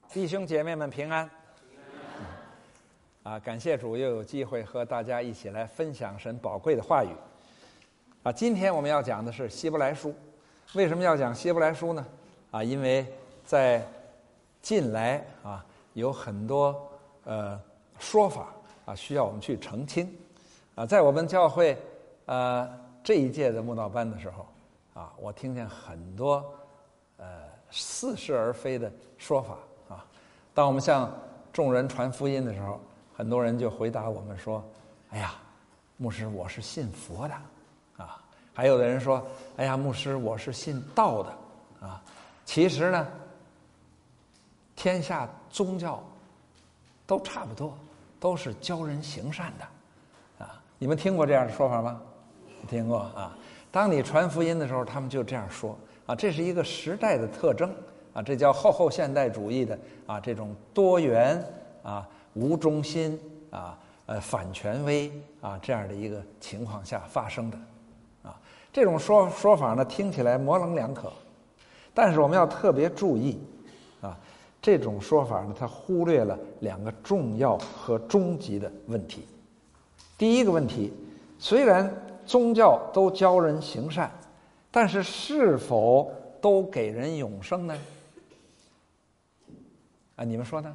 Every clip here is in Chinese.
弟兄姐妹们平安。感谢主又有机会和大家一起来分享神宝贵的话语。今天我们要讲的是希伯来书。为什么要讲希伯来书呢？因为在近来有很多说法需要我们去澄清。在我们教会这一届的慕道班的时候我听见很多似是而非的说法当我们向众人传福音的时候，很多人就回答我们说：“哎呀，牧师，我是信佛的还有的人说：“哎呀，牧师，我是信道的其实呢，天下宗教都差不多，都是教人行善的你们听过这样的说法吗？听过当你传福音的时候，他们就这样说这是一个时代的特征这叫后现代主义的这种多元无中心反权威这样的一个情况下发生的这种说法呢，听起来模棱两可，但是我们要特别注意这种说法呢，它忽略了两个重要和终极的问题。第一个问题，虽然宗教都教人行善，但是是否都给人永生呢？你们说呢？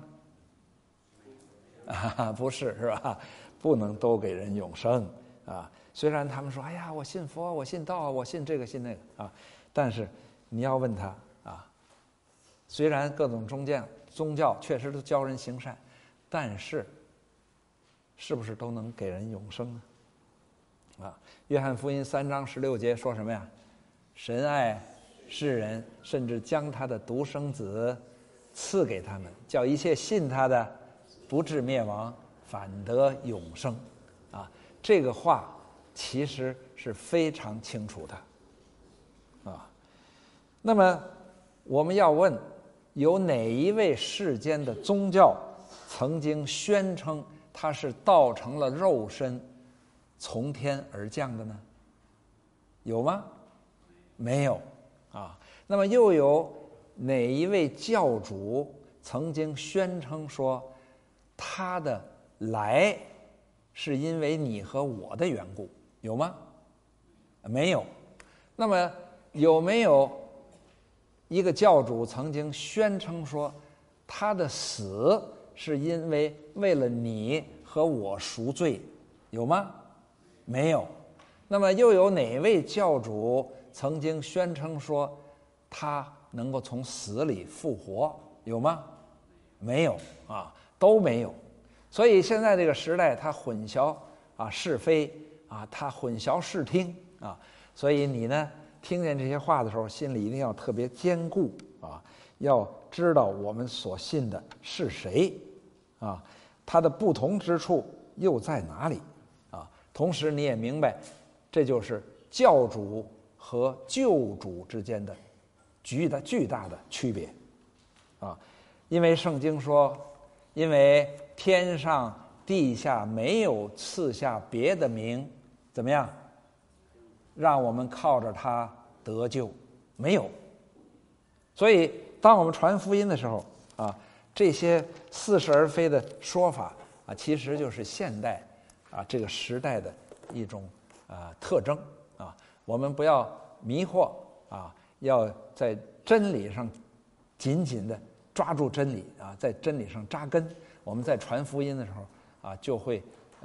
不是，是吧？不能都给人永生虽然他们说：“哎呀，我信佛，我信道，我信这个信那个但是你要问他虽然各种宗教确实都教人行善，但是是不是都能给人永生呢？约翰福音3章16节说什么呀？神爱世人，甚至将他的独生子赐给他们，叫一切信他的不至灭亡，反得永生这个话其实是非常清楚的那么我们要问，有哪一位世间的宗教曾经宣称他是道成了肉身从天而降的呢？有吗？没有那么又有哪一位教主曾经宣称说他的来是因为你和我的缘故？有吗？没有。那么有没有一个教主曾经宣称说他的死是因为了你和我赎罪？有吗？没有。那么又有哪位教主曾经宣称说他能够从死里复活？有吗？没有都没有。所以现在这个时代，它混淆是非它混淆视听所以你呢，听见这些话的时候，心里一定要特别坚固要知道我们所信的是谁它的不同之处又在哪里同时你也明白，这就是教主和救主之间的巨大的区别因为圣经说，因为天上地下没有赐下别的名，怎么样让我们靠着他得救？没有。所以当我们传福音的时候这些似是而非的说法其实就是现代这个时代的一种特征我们不要迷惑要在真理上紧紧的抓住真理在真理上扎根。我们在传福音的时候就会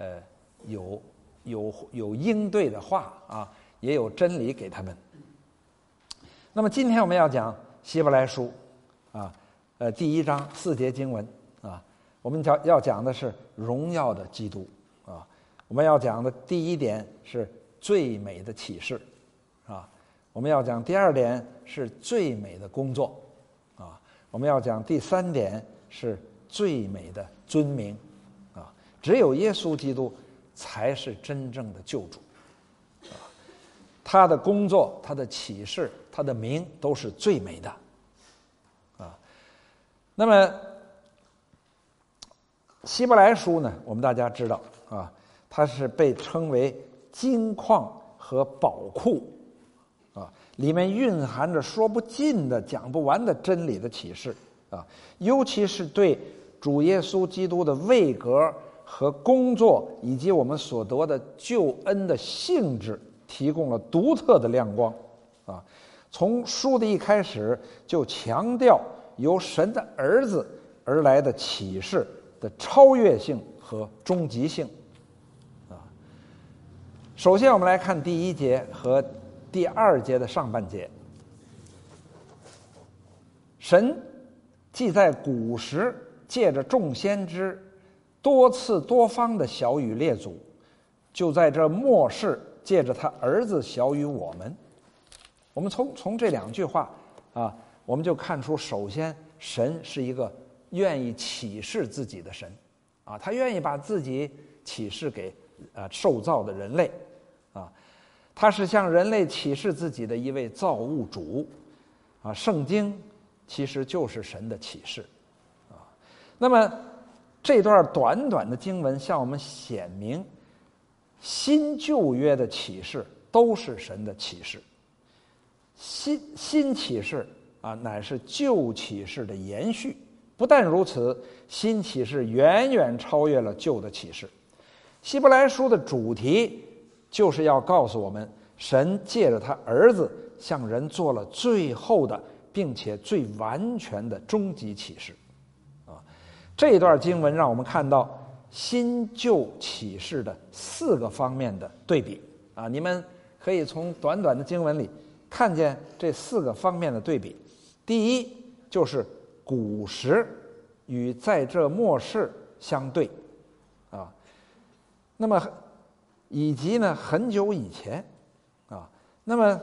有应对的话也有真理给他们。那么今天我们要讲希伯来书第1章4节经文我们要讲的是荣耀的基督我们要讲的第一点是最美的启示我们要讲第二点是最美的工作我们要讲第3点是最美的尊名只有耶稣基督才是真正的救主他的工作，他的启示，他的名都是最美的那么希伯来书呢，我们大家知道它是被称为金矿和宝库里面蕴含着说不尽的讲不完的真理的启示啊，尤其是对主耶稣基督的位格和工作以及我们所得的救恩的性质提供了独特的亮光啊。从书的一开始就强调由神的儿子而来的启示的超越性和终极性啊。首先我们来看第1节和第2节的上半节。神既在古时借着众先知多次多方的晓谕列祖，就在这末世借着他儿子晓谕我们。我们从这2句话啊，我们就看出，首先神是一个愿意启示自己的神啊，他愿意把自己启示给受造的人类啊，他是向人类启示自己的一位造物主啊。圣经其实就是神的启示啊。那么这段短短的经文向我们显明，新旧约的启示都是神的启示。新启示啊，乃是旧启示的延续。不但如此，新启示远远超越了旧的启示。希伯来书的主题就是要告诉我们，神借着他儿子向人做了最后的并且最完全的终极启示啊。这段经文让我们看到新旧启示的4个方面的对比啊。你们可以从短短的经文里看见这4个方面的对比。第一就是古时与在这末世相对啊，那么以及呢很久以前啊，那么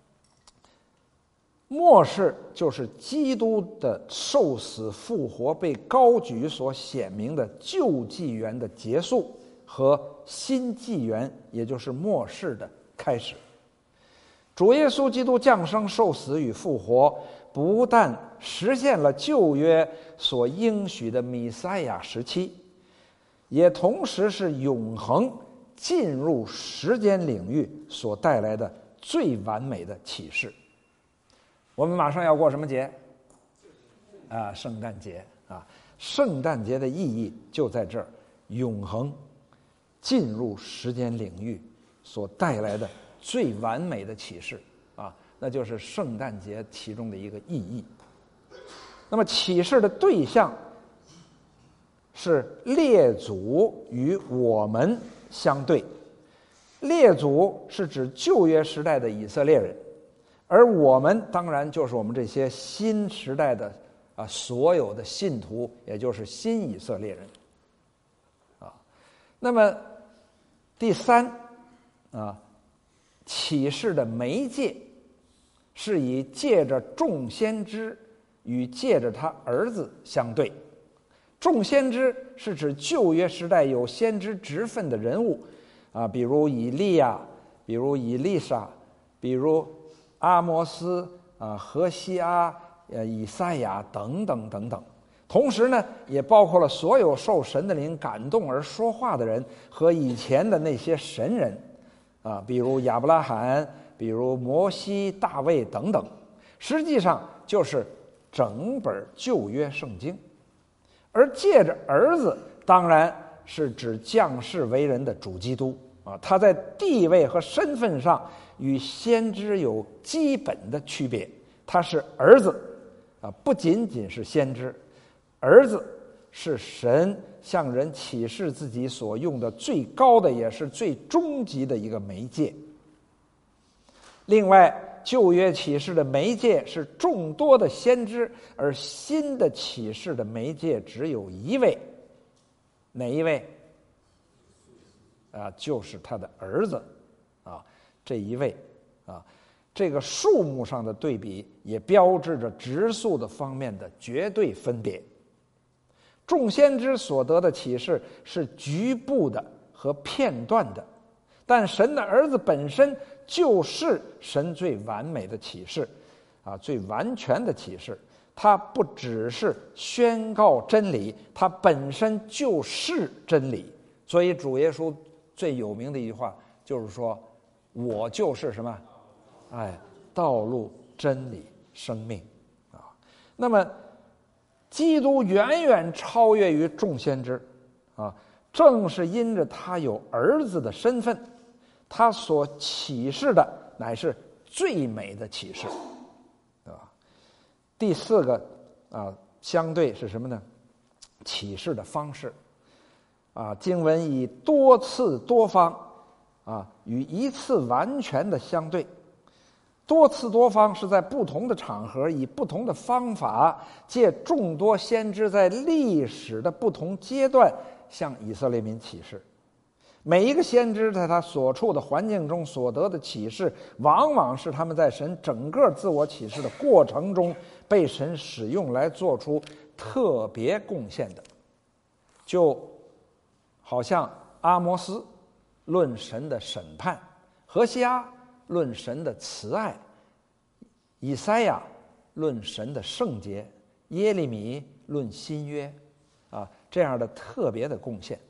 末世就是基督的受死复活被高举所显明的旧纪元的结束和新纪元，也就是末世的开始。主耶稣基督降生受死与复活，不但实现了旧约所应许的弥赛亚时期，也同时是永恒进入时间领域所带来的最完美的启示。我们马上要过什么节啊？圣诞节啊！圣诞节的意义就在这儿，永恒进入时间领域所带来的最完美的启示啊，那就是圣诞节其中的一个意义。那么启示的对象是列祖与我们相对，列祖是指旧约时代的以色列人，而我们当然就是我们这些新时代的所有的信徒，也就是新以色列人啊。那么第3啊，启示的媒介是以借着众先知与借着他儿子相对。众先知是指旧约时代有先知职分的人物啊，比如以利亚，比如以利沙，比如阿摩斯啊、何西阿、以赛亚等等等等。同时呢，也包括了所有受神的灵感动而说话的人和以前的那些神人啊，比如亚伯拉罕，比如摩西、大卫等等。实际上就是整本旧约圣经。而借着儿子当然是指降世为人的主基督啊，他在地位和身份上与先知有基本的区别，他是儿子啊，不仅仅是先知，儿子是神向人启示自己所用的最高的也是最终极的一个媒介。另外，旧约启示的媒介是众多的先知，而新的启示的媒介只有一位，哪一位啊？就是他的儿子啊，这一位啊。这个数目上的对比也标志着质素的方面的绝对分别。众先知所得的启示是局部的和片段的，但神的儿子本身就是神最完美的启示啊，最完全的启示。他不只是宣告真理，他本身就是真理。所以主耶稣最有名的一句话就是说，我就是什么？道路、真理、生命啊。那么基督远远超越于众先知啊！正是因着他有儿子的身份，他所启示的乃是最美的启示，对吧？第四个相对是什么呢？启示的方式经文以多次多方与一次完全的相对。多次多方是在不同的场合以不同的方法，借众多先知在历史的不同阶段向以色列民启示。每一个先知在他所处的环境中所得的启示，往往是他们在神整个自我启示的过程中被神使用来做出特别贡献的。就好像阿摩斯论神的审判，何西阿论神的慈爱，以赛亚论神的圣洁，耶利米论新约这样的特别的贡献。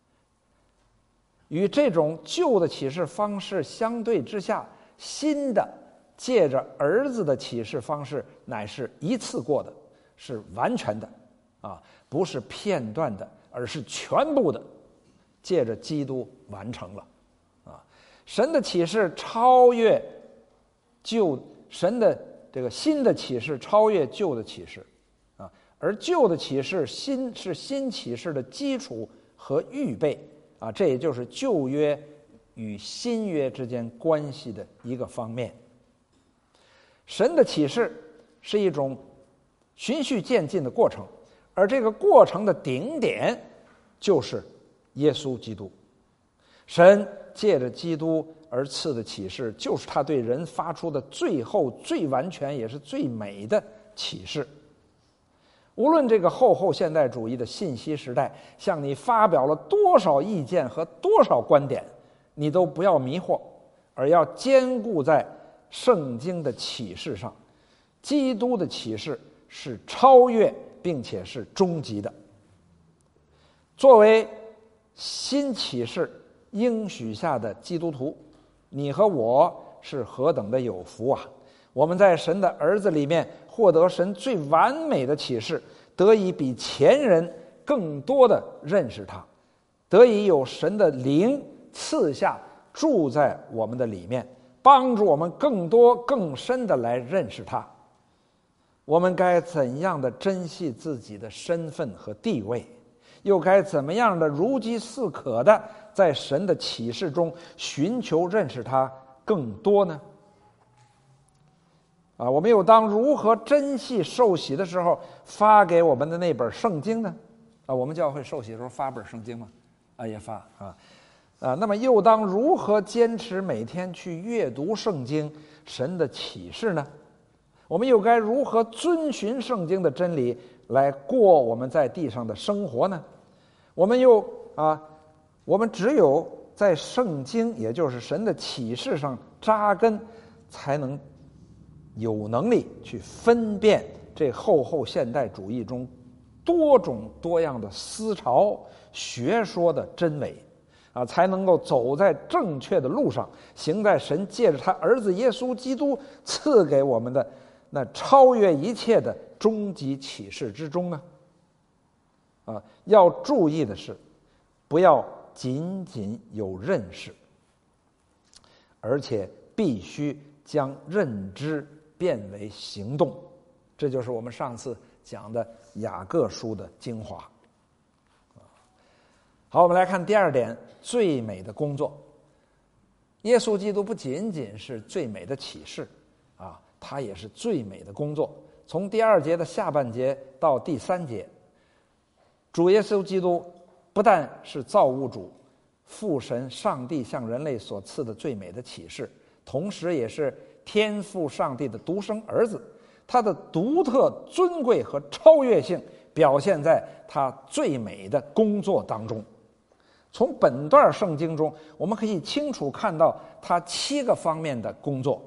与这种旧的启示方式相对之下，新的借着儿子的启示方式乃是一次过的，是完全的不是片段的，而是全部的，借着基督完成了神的启示超越神的这个新的启示超越旧的启示而旧的启示是新启示的基础和预备这也就是旧约与新约之间关系的一个方面。神的启示是一种循序渐进的过程，而这个过程的顶点就是耶稣基督。神借着基督而赐的启示，就是他对人发出的最后最完全也是最美的启示。无论这个后现代主义的信息时代向你发表了多少意见和多少观点，你都不要迷惑，而要坚固在圣经的启示上。基督的启示是超越并且是终极的。作为新启示应许下的基督徒，你和我是何等的有福啊！我们在神的儿子里面获得神最完美的启示，得以比前人更多的认识他，得以有神的灵赐下住在我们的里面，帮助我们更多更深的来认识他。我们该怎样的珍惜自己的身份和地位，又该怎么样的如饥似渴的在神的启示中寻求认识他更多呢？我们又当如何珍惜受洗的时候发给我们的那本圣经呢？我们教会受洗的时候发本圣经吗？也发那么又当如何坚持每天去阅读圣经神的启示呢？我们又该如何遵循圣经的真理来过我们在地上的生活呢？我们只有在圣经，也就是神的启示上扎根，才能有能力去分辨这后现代主义中多种多样的思潮学说的真伪才能够走在正确的路上，行在神借着他儿子耶稣基督赐给我们的那超越一切的终极启示之中呢？要注意的是，不要仅仅有认识，而且必须将认知变为行动。这就是我们上次讲的雅各书的精华。好，我们来看第二点，最美的工作。耶稣基督不仅仅是最美的启示他也是最美的工作。从第2节的下半节到第3节，主耶稣基督不但是造物主，父神上帝向人类所赐的最美的启示，同时也是天父上帝的独生儿子。他的独特尊贵和超越性表现在他最美的工作当中。从本段圣经中，我们可以清楚看到他7个方面的工作。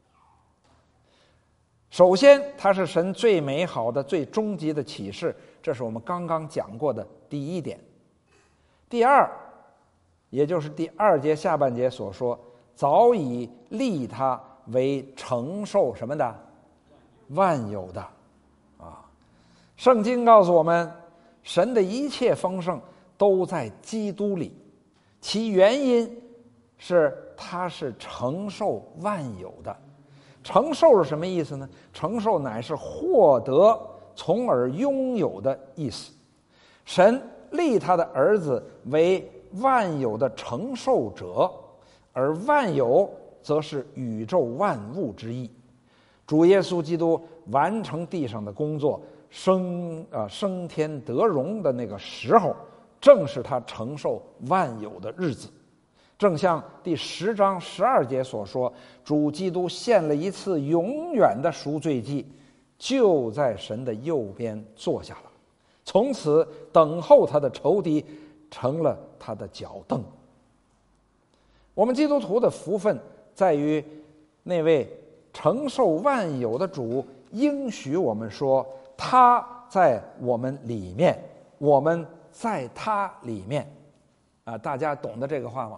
首先，它是神最美好的最终极的启示，这是我们刚刚讲过的第1点。第二，也就是第2节下半节所说，早已立他为承受什么的？万有的圣经告诉我们，神的一切丰盛都在基督里，其原因是他是承受万有的。承受是什么意思呢？承受乃是获得，从而拥有的意思。神立他的儿子为万有的承受者，而万有则是宇宙万物之意。主耶稣基督完成地上的工作，升天得荣的那个时候，正是他承受万有的日子。正像第10章12节所说，主基督献了一次永远的赎罪祭，就在神的右边坐下了，从此等候他的仇敌成了他的脚凳。我们基督徒的福分在于那位承受万有的主应许我们说，他在我们里面，我们在他里面。大家懂得这个话吗？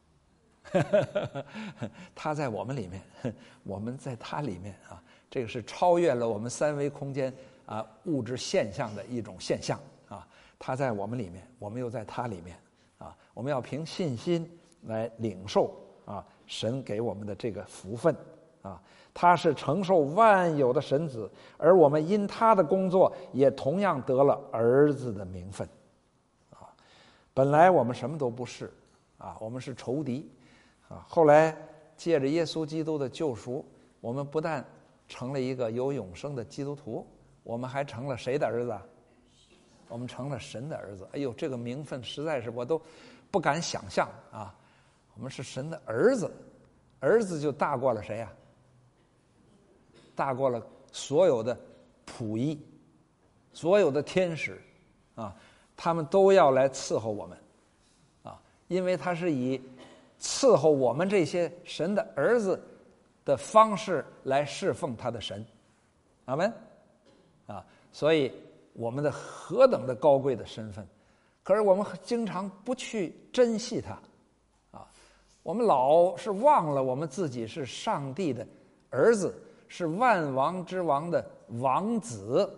他在我们里面，我们在他里面啊，这个是超越了我们3维空间物质现象的一种现象啊。他在我们里面，我们又在他里面啊。我们要凭信心来领受神给我们的这个福分啊。他是承受万有的神子，而我们因他的工作也同样得了儿子的名分啊。本来我们什么都不是我们是仇敌后来借着耶稣基督的救赎，我们不但成了一个有永生的基督徒，我们还成了谁的儿子？我们成了神的儿子。哎呦，这个名分实在是我都不敢想象啊！我们是神的儿子，儿子就大过了谁呀？大过了所有的仆役，所有的天使他们都要来伺候我们因为他是以伺候我们这些神的儿子的方式来侍奉他的神。阿们所以我们的何等的高贵的身份，可是我们经常不去珍惜它我们老是忘了我们自己是上帝的儿子，是万王之王的王子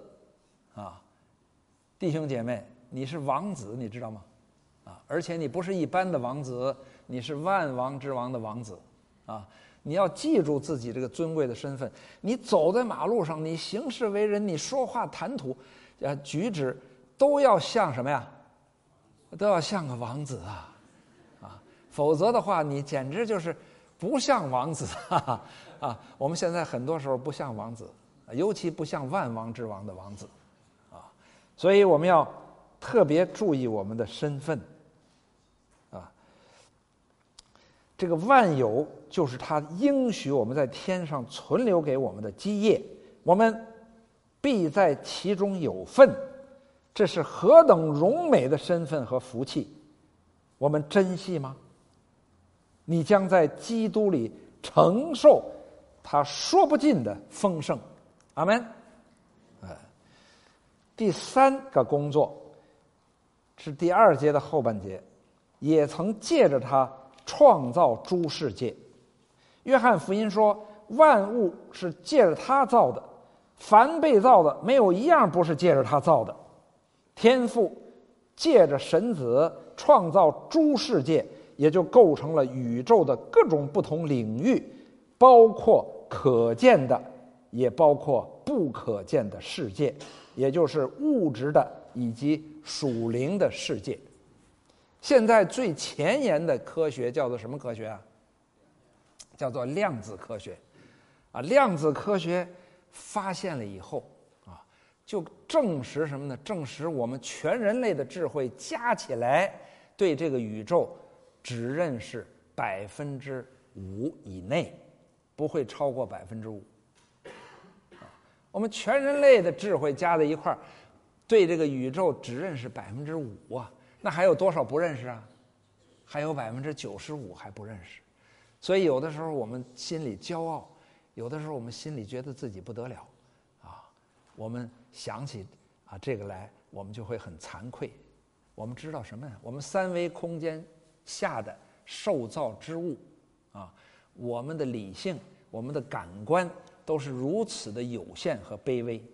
弟兄姐妹，你是王子，你知道吗？而且你不是一般的王子，你是万王之王的王子你要记住自己这个尊贵的身份。你走在马路上，你行事为人，你说话谈吐举止都要像什么呀？都要像个王子否则的话你简直就是不像王子我们现在很多时候不像王子，尤其不像万王之王的王子所以我们要特别注意我们的身份这个万有就是他应许我们在天上存留给我们的基业，我们必在其中有份。这是何等荣美的身份和福气，我们珍惜吗？你将在基督里承受他说不尽的丰盛。阿们。第3个工作是第2节的后半节，也曾借着他创造诸世界。约翰福音说，万物是借着他造的，凡被造的没有一样不是借着他造的。天父借着神子创造诸世界，也就构成了宇宙的各种不同领域，包括可见的，也包括不可见的世界，也就是物质的以及属灵的世界。现在最前沿的科学叫做什么科学叫做量子科学量子科学发现了以后就证实什么呢？证实我们全人类的智慧加起来对这个宇宙只认识5%以内，不会超过5%我们全人类的智慧加在一块儿，对这个宇宙只认识5%那还有多少不认识还有95%还不认识。所以有的时候我们心里骄傲，有的时候我们心里觉得自己不得了我们想起这个来，我们就会很惭愧。我们知道什么呀？我们3维空间下的受造之物我们的理性，我们的感官都是如此的有限和卑微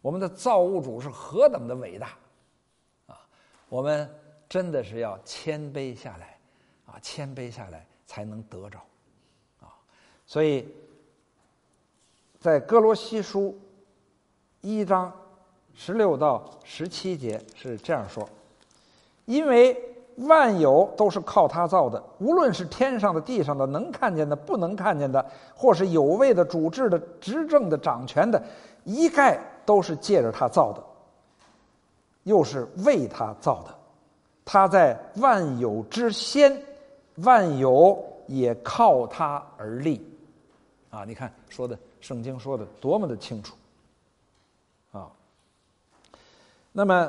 我们的造物主是何等的伟大啊！我们真的是要谦卑下来啊，谦卑下来才能得着啊。所以在哥罗西书1章16到17节是这样说：因为万有都是靠他造的，无论是天上的地上的，能看见的不能看见的，或是有位的主治的执政的掌权的，一概都是借着他造的，又是为他造的。他在万有之先，万有也靠他而立啊！你看说的圣经说的多么的清楚啊！那么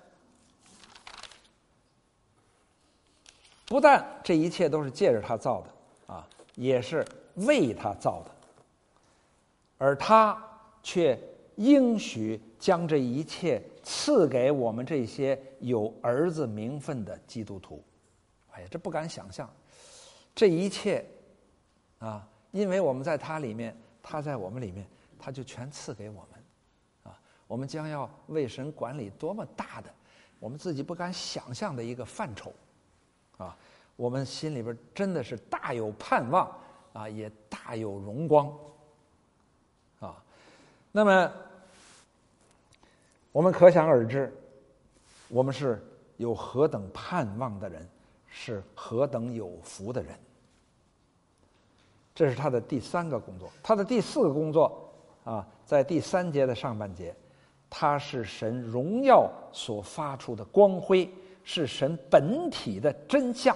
不但这一切都是借着他造的啊，也是为他造的，而他却应许将这一切赐给我们这些有儿子名分的基督徒。哎呀，这不敢想象，这一切啊，因为我们在他里面，他在我们里面，他就全赐给我们啊。我们将要为神管理多么大的，我们自己不敢想象的一个范畴啊！我们心里边真的是大有盼望啊，也大有荣光啊。那么我们可想而知，我们是有何等盼望的人，是何等有福的人。这是他的第3个工作。他的第4个工作啊，在第3节的上半节，他是神荣耀所发出的光辉，是神本体的真相。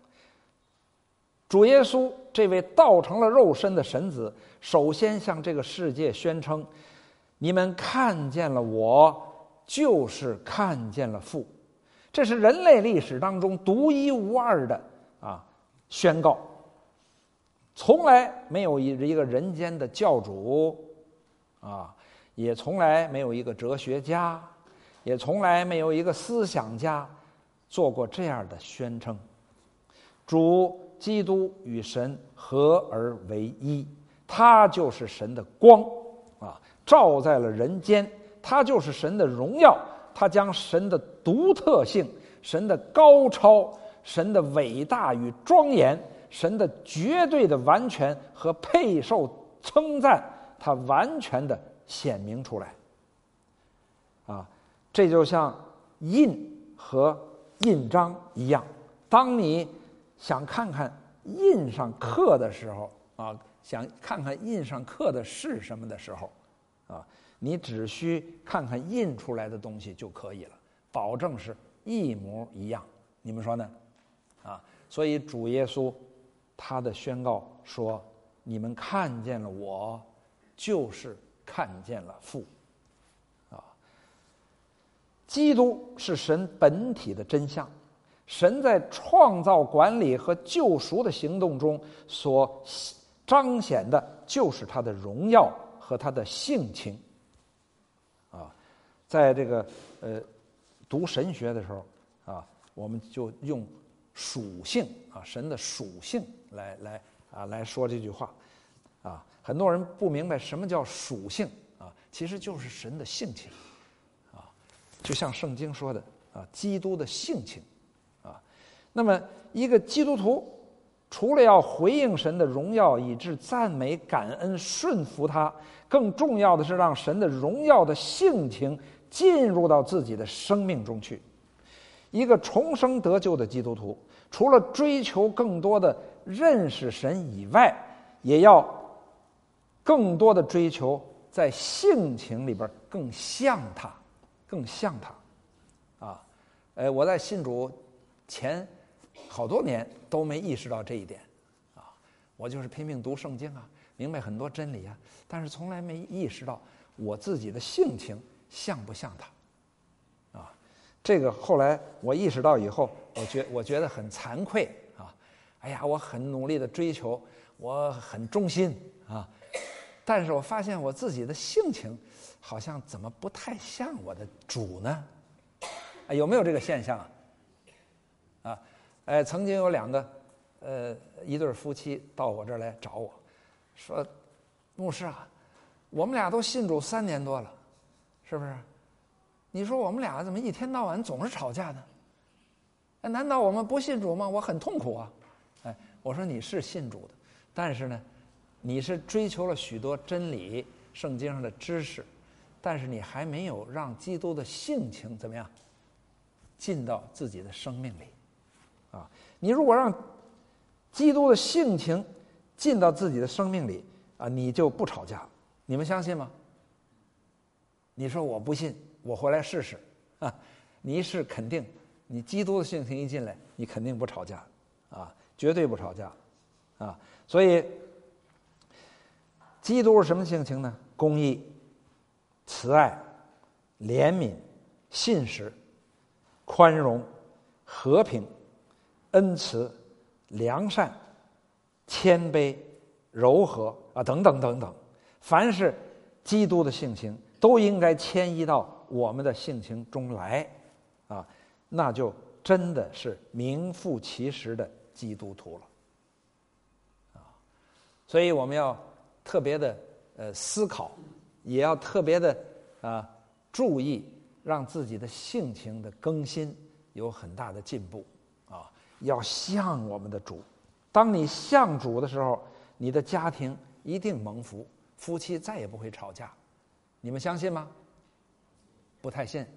主耶稣这位道成了肉身的神子，首先向这个世界宣称：你们看见了我，就是看见了父。这是人类历史当中独一无二的宣告。从来没有一个人间的教主啊，也从来没有一个哲学家，也从来没有一个思想家做过这样的宣称。主基督与神合而为一，他就是神的光啊，照在了人间，他就是神的荣耀，他将神的独特性、神的高超、神的伟大与庄严、神的绝对的完全和配受称赞，他完全的显明出来啊！这就像印和印章一样，当你想看看印上刻的时候啊，想看看印上刻的是什么的时候啊，你只需看看印出来的东西就可以了，保证是一模一样。你们说呢？啊，所以主耶稣他的宣告说：你们看见了我，就是看见了父。啊，基督是神本体的真相。神在创造、管理和救赎的行动中所彰显的，就是他的荣耀和他的性情。啊，在这个读神学的时候啊，我们就用属性啊，神的属性来说这句话啊。很多人不明白什么叫属性啊，其实就是神的性情啊，就像圣经说的啊，基督的性情。那么一个基督徒除了要回应神的荣耀，以致赞美、感恩、顺服他，更重要的是让神的荣耀的性情进入到自己的生命中去。一个重生得救的基督徒，除了追求更多的认识神以外，也要更多的追求在性情里边更像他，更像他啊。我在信主前好多年都没意识到这一点啊，我就是拼命读圣经啊，明白很多真理啊，但是从来没意识到我自己的性情像不像他啊。这个后来我意识到以后，我觉得很惭愧啊。哎呀，我很努力的追求，我很忠心啊，但是我发现我自己的性情好像怎么不太像我的主呢？有没有这个现象啊？曾经有一对夫妻到我这儿来找我，说：“牧师啊，我们俩都信主3年多了， 是不是？你说我们俩怎么一天到晚总是吵架呢？难道我们不信主吗？我很痛苦啊！我说你是信主的，但是呢，你是追求了许多真理、圣经上的知识，但是你还没有让基督的性情怎么样进到自己的生命里啊！你如果让基督的性情进到自己的生命里啊，你就不吵架。你们相信吗？你说我不信，我回来试试啊！你一试肯定，你基督的性情一进来，你肯定不吵架啊，绝对不吵架啊！所以基督是什么性情呢？公义、慈爱、怜悯、信实、宽容、和平、恩慈、良善、谦卑、柔和啊，等等等等。凡是基督的性情，都应该迁移到我们的性情中来啊，那就真的是名副其实的基督徒了啊！所以我们要特别的思考，也要特别的注意，让自己的性情的更新有很大的进步啊！要像我们的主。当你像主的时候，你的家庭一定蒙福，夫妻再也不会吵架。你们相信吗？不太信。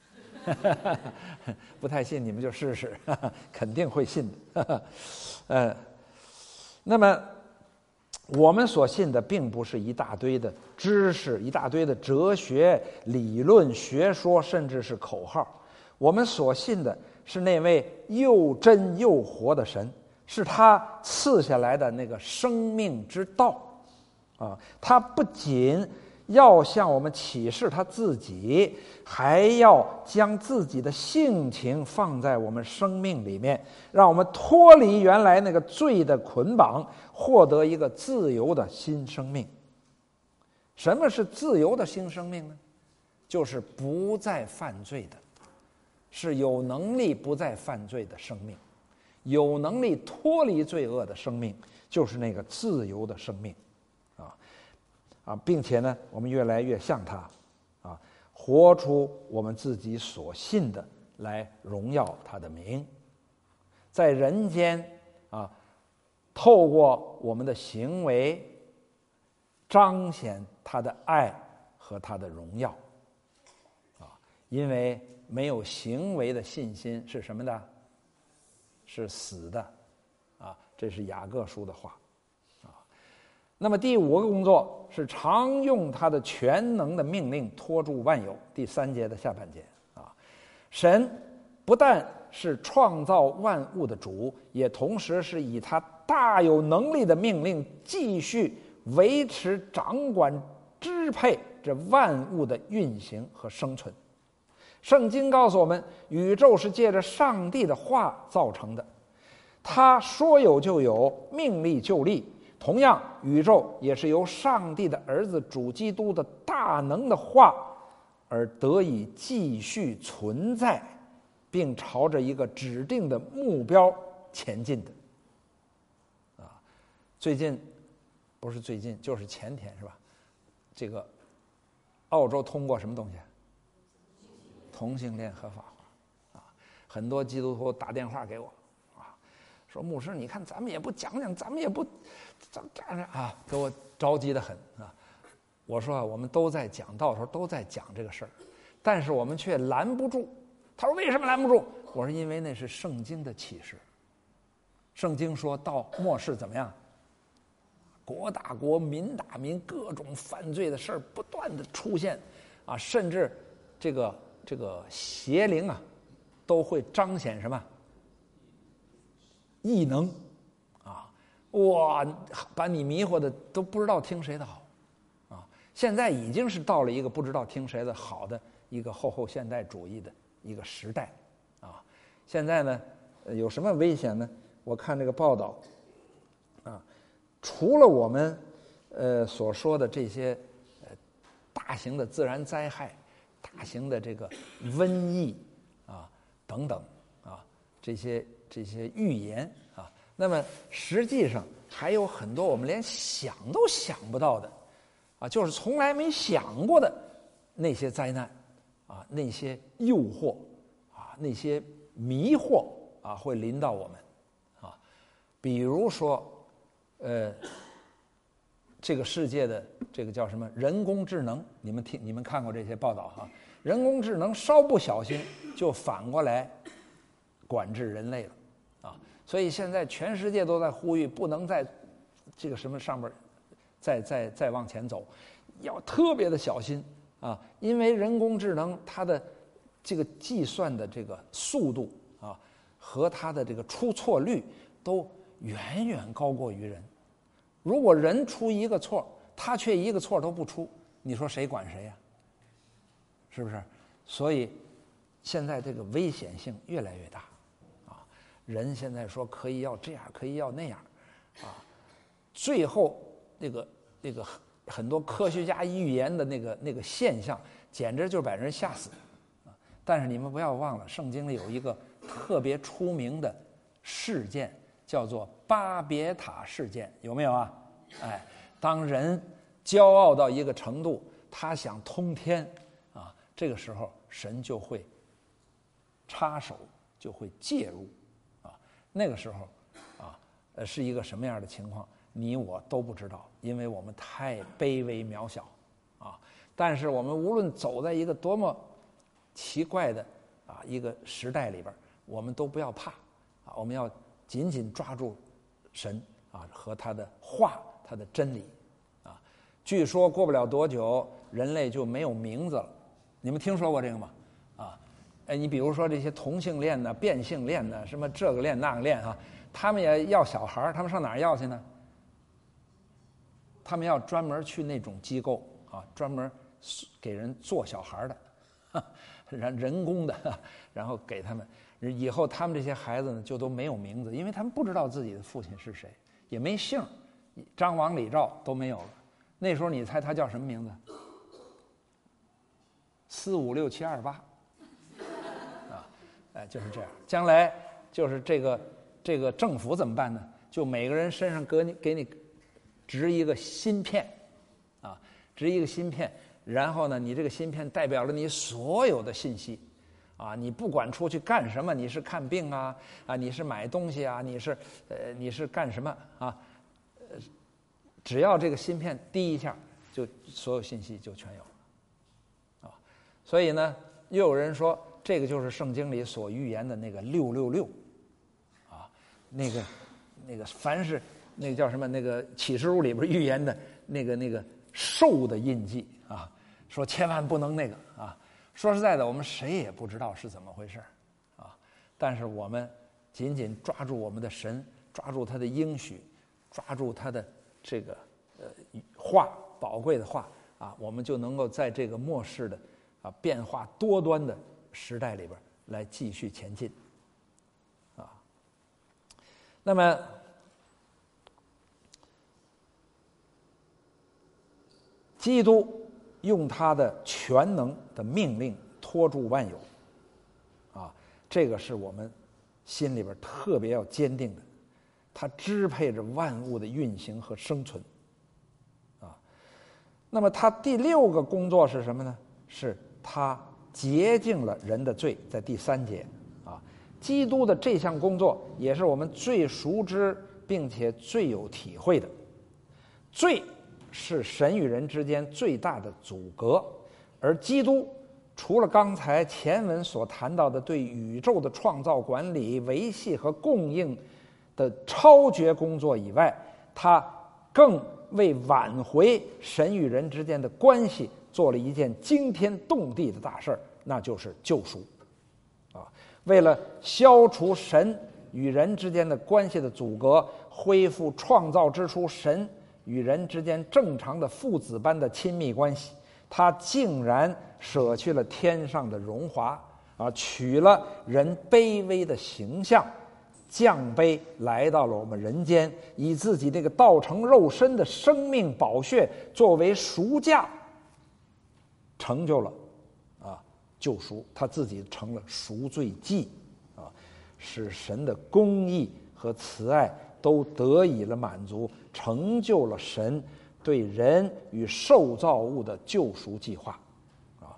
不太信，你们就试试，肯定会信的。那么我们所信的并不是一大堆的知识，一大堆的哲学理论学说，甚至是口号。我们所信的是那位又真又活的神，是他赐下来的那个生命之道啊！他不仅要向我们启示他自己，还要将自己的性情放在我们生命里面，让我们脱离原来那个罪的捆绑，获得一个自由的新生命。什么是自由的新生命呢？就是不再犯罪的，是有能力不再犯罪的生命，有能力脱离罪恶的生命，就是那个自由的生命并且呢，我们越来越像他活出我们自己所信的，来荣耀他的名，在人间透过我们的行为彰显他的爱和他的荣耀因为没有行为的信心是什么的？是死的这是雅各书的话那么第5个工作是常用他的全能的命令托住万有，第3节的下半节神不但是创造万物的主，也同时是以他大有能力的命令继续维持、掌管、支配这万物的运行和生存。圣经告诉我们，宇宙是借着上帝的话造成的，他说有就有，命立就立。同样，宇宙也是由上帝的儿子主基督的大能的话而得以继续存在，并朝着一个指定的目标前进的最近不是最近就是前天是吧，这个澳洲通过什么东西？同性恋合法化很多基督徒打电话给我说牧师，你看咱们也不讲讲，咱们也不给我着急得很我说我们都在讲道的时候都在讲这个事儿，但是我们却拦不住。他说为什么拦不住？我说因为那是圣经的启示。圣经说到末世怎么样？国打国，民打民，各种犯罪的事儿不断的出现甚至这个邪灵都会彰显什么？异能哇，把你迷惑的都不知道听谁的好现在已经是到了一个不知道听谁的好的一个后现代主义的一个时代现在呢有什么危险呢？我看这个报道除了我们所说的这些大型的自然灾害、大型的这个瘟疫等等这些预言那么实际上还有很多我们连想都想不到的就是从来没想过的那些灾难啊，那些诱惑啊，那些迷惑啊，会临到我们啊。比如说，这个世界的这个叫什么人工智能，你们看过这些报道哈？人工智能稍不小心就反过来管制人类了啊！所以现在全世界都在呼吁，不能在这个什么上面再往前走，要特别的小心啊！因为人工智能它的这个计算的这个速度啊，和它的这个出错率都远远高过于人。如果人出一个错，他却一个错都不出，你说谁管谁呀？是不是？所以现在这个危险性越来越大啊！人现在说可以要这样，可以要那样啊，最后那个很多科学家预言的那个现象，简直就把人吓死啊！但是你们不要忘了，圣经里有一个特别出名的事件，叫做巴别塔事件，有没有啊？哎，当人骄傲到一个程度，他想通天啊，这个时候神就会插手，就会介入啊。那个时候啊，是一个什么样的情况，你我都不知道，因为我们太卑微渺小啊。但是我们无论走在一个多么奇怪的啊一个时代里边，我们都不要怕啊，我们要紧紧抓住神啊和他的话，他的真理啊。据说过不了多久，人类就没有名字了。你们听说过这个吗？啊，你比如说这些同性恋的、变性恋的，什么这个恋那个恋啊，他们也要小孩，他们上哪儿要去呢？他们要专门去那种机构啊，专门给人做小孩的，人工的，然后给他们。以后他们这些孩子呢，就都没有名字，因为他们不知道自己的父亲是谁，也没姓，张王李赵都没有了。那时候你猜他叫什么名字？4、5、6、7、2、8，啊，哎，就是这样。将来就是这个政府怎么办呢？就每个人身上给你植一个芯片，啊，植一个芯片，然后呢，你这个芯片代表了你所有的信息。啊，你不管出去干什么，你是看病啊，你是买东西啊，你是干什么啊？只要这个芯片滴一下，就所有信息就全有了，啊，所以呢，又有人说这个就是圣经里所预言的那个666，啊，那个凡是那个叫什么那个启示录里边预言的那个兽的印记啊，说千万不能那个啊。说实在的，我们谁也不知道是怎么回事啊！但是我们紧紧抓住我们的神，抓住他的应许，抓住他的这个话，宝贵的话啊，我们就能够在这个末世的啊变化多端的时代里边来继续前进啊。那么基督用他的全能的命令托住万有，啊，这个是我们心里边特别要坚定的。他支配着万物的运行和生存，啊，那么他第6个工作是什么呢？是他洁净了人的罪，在第3节，啊，基督的这项工作也是我们最熟知并且最有体会的。罪是神与人之间最大的阻隔，而基督除了刚才前文所谈到的对宇宙的创造、管理、维系和供应的超绝工作以外，他更为挽回神与人之间的关系做了一件惊天动地的大事儿，那就是救赎。啊，为了消除神与人之间的关系的阻隔，恢复创造之初神与人之间正常的父子般的亲密关系，他竟然舍去了天上的荣华，啊，取了人卑微的形象，降卑来到了我们人间，以自己这个道成肉身的生命宝血作为赎价，成就了啊救赎，他自己成了赎罪祭，啊，使神的公义和慈爱都得以了满足，成就了神对人与受造物的救赎计划，啊，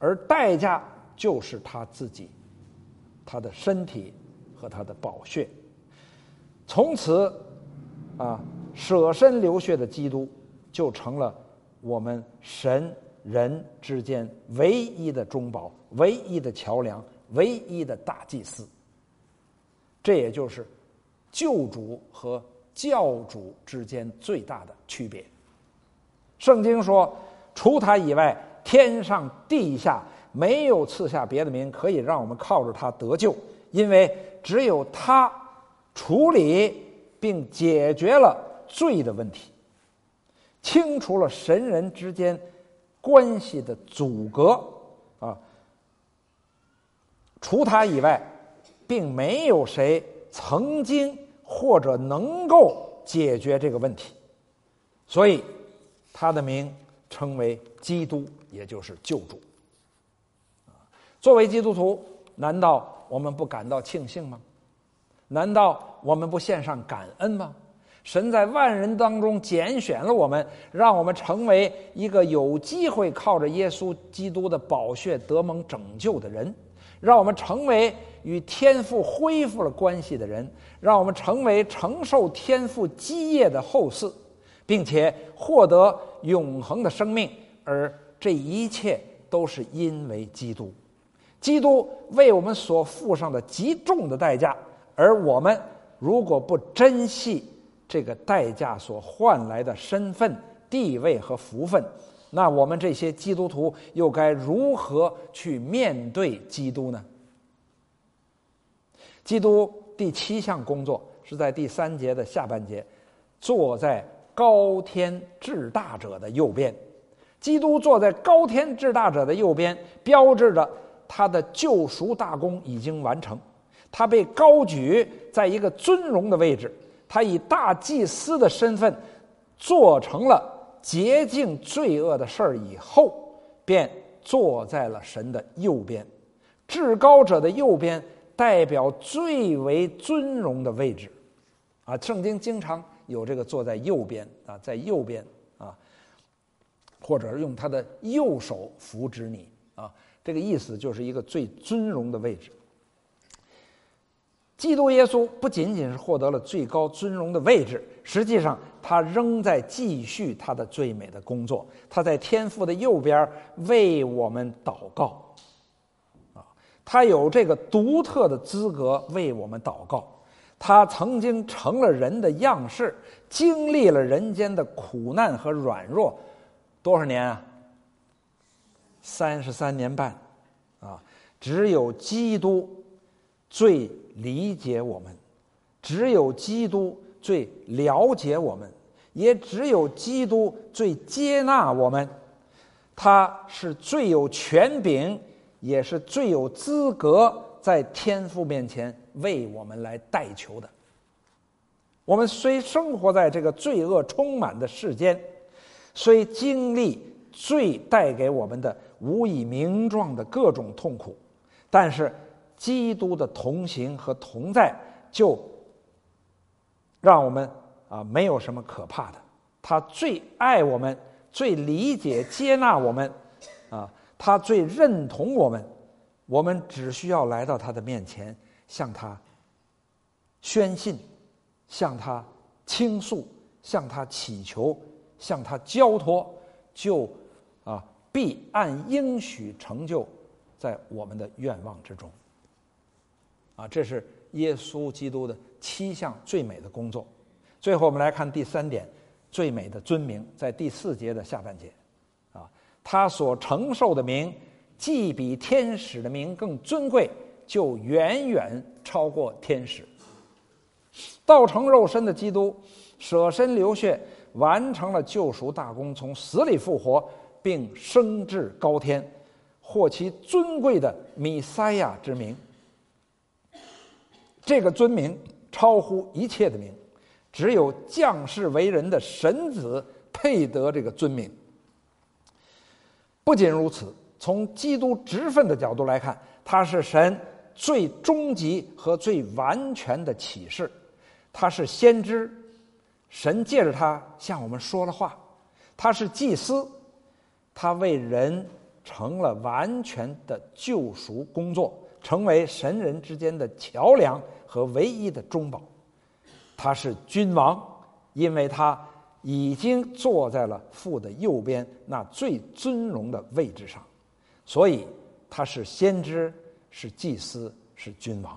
而代价就是他自己，他的身体和他的宝血。从此舍身流血的基督就成了我们神人之间唯一的中保，唯一的桥梁，唯一的大祭司。这也就是救主和教主之间最大的区别。圣经说，除他以外，天上地下没有赐下别的名可以让我们靠着他得救，因为只有他处理并解决了罪的问题，清除了神人之间关系的阻隔除他以外，并没有谁曾经或者能够解决这个问题，所以他的名称为基督，也就是救主。作为基督徒，难道我们不感到庆幸吗？难道我们不献上感恩吗？神在万人当中拣选了我们，让我们成为一个有机会靠着耶稣基督的宝血得蒙拯救的人，让我们成为与天父恢复了关系的人，让我们成为承受天父基业的后嗣，并且获得永恒的生命，而这一切都是因为基督。基督为我们所付上的极重的代价，而我们如果不珍惜这个代价所换来的身份、地位和福分，那我们这些基督徒又该如何去面对基督呢？基督第7项工作是在第3节的下半节，坐在高天至大者的右边。基督坐在高天至大者的右边，标志着他的救赎大功已经完成。他被高举在一个尊荣的位置，他以大祭司的身份做成了洁净罪恶的事儿以后，便坐在了神的右边。至高者的右边代表最为尊荣的位置圣经经常有这个坐在右边在右边或者是用他的右手扶植你这个意思就是一个最尊荣的位置。基督耶稣不仅仅是获得了最高尊荣的位置，实际上他仍在继续他的最美的工作。他在天父的右边为我们祷告他有这个独特的资格为我们祷告。他曾经成了人的样式，经历了人间的苦难和软弱，多少年33年半只有基督最理解我们，只有基督最了解我们，也只有基督最接纳我们。他是最有权柄，也是最有资格在天父面前为我们来代求的。我们虽生活在这个罪恶充满的世间，虽经历罪带给我们的无以名状的各种痛苦，但是基督的同行和同在就让我们没有什么可怕的。他最爱我们，最理解接纳我们他最认同我们。我们只需要来到他的面前，向他宣信，向他倾诉，向他祈求，向他交托，就必按应许成就在我们的愿望之中这是耶稣基督的7项最美的工作。最后我们来看第3点，最美的尊名，在第4节的下半节他所承受的名既比天使的名更尊贵，就远远超过天使。道成肉身的基督舍身流血，完成了救赎大功，从死里复活，并升至高天，获其尊贵的弥赛亚之名。这个尊名超乎一切的名，只有降世为人的神子配得这个尊名。不仅如此，从基督职分的角度来看，他是神最终极和最完全的启示。他是先知，神借着他向我们说了话；他是祭司，他为人成了完全的救赎工作，成为神人之间的桥梁和唯一的中保。他是君王，因为他已经坐在了父的右边那最尊荣的位置上，所以他是先知，是祭司，是君王。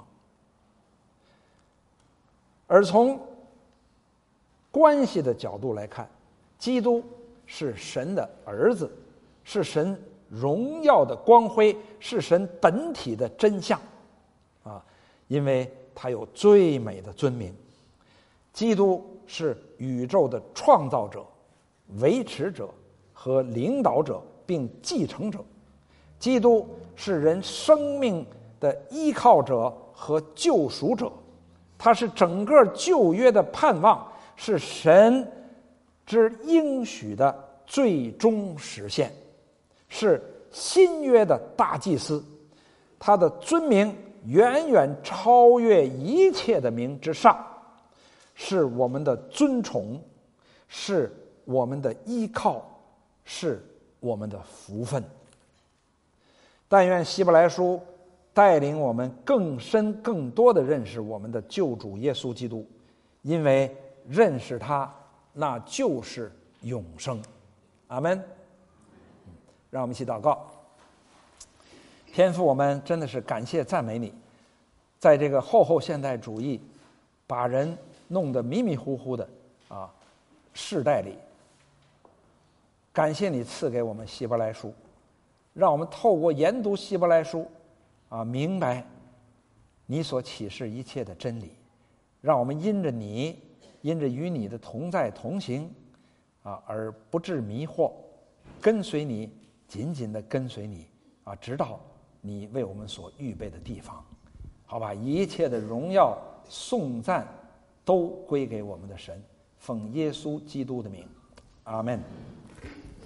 而从关系的角度来看，基督是神的儿子，是神荣耀的光辉，是神本体的真相因为他有最美的尊名。基督是宇宙的创造者、维持者和领导者，并继承者。基督是人生命的依靠者和救赎者，他是整个旧约的盼望，是神之应许的最终实现，是新约的大祭司。他的尊名远远超越一切的名之上，是我们的尊崇，是我们的依靠，是我们的福分。但愿希伯来书带领我们更深更多的认识我们的救主耶稣基督，因为认识他，那就是永生。阿们。让我们一起祷告。天父，我们真的是感谢赞美你，在这个后现代主义把人弄得迷迷糊糊的世代里，感谢你赐给我们希伯来书，让我们透过研读希伯来书明白你所启示一切的真理，让我们因着你，因着与你的同在同行而不致迷惑，跟随你，紧紧的跟随你直到你为我们所预备的地方。好吧，一切的荣耀颂赞都归给我们的神，奉耶稣基督的名，阿们。